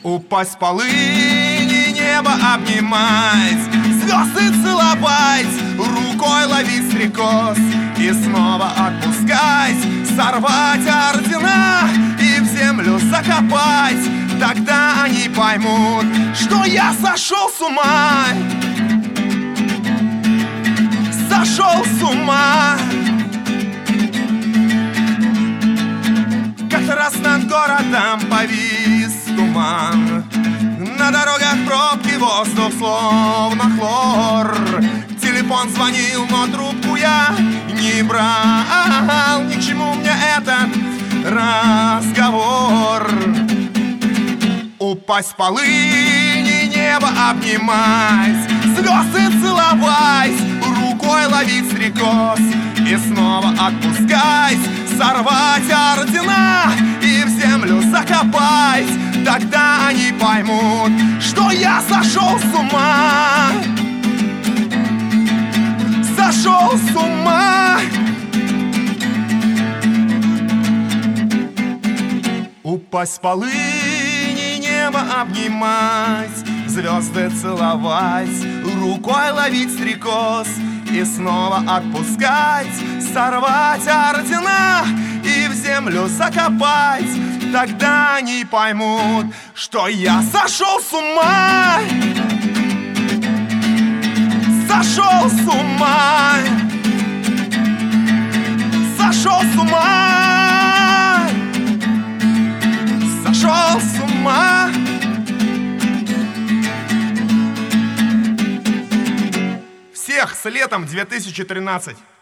Упасть с полыни, небо обнимать, звезды целовать, рукой ловить стрекоз и снова отпускать, сорвать ордена и в землю закопать. Тогда они поймут, что я сошел с ума. Сошел с ума. Как-то раз над городом повис туман, на дорогах пробки, воздух словно хлор. Телефон звонил, но трубку я не брал. Ни к чему мне этот разговор. Упасть с полыни, небо обнимать, звезды целовать, рукой ловить стрекоз и снова отпускать, сорвать ордена и в землю закопать. Тогда они поймут, что я сошел с ума. Сошел с ума. Упасть с полыни, небо обнимать, звезды целовать, рукой ловить стрекоз и снова отпускать, сорвать ордена и в землю закопать. Тогда они поймут, что я сошел с ума. Сошел с ума. Сошел с ума. Сошел с ума. Всех с летом 2013.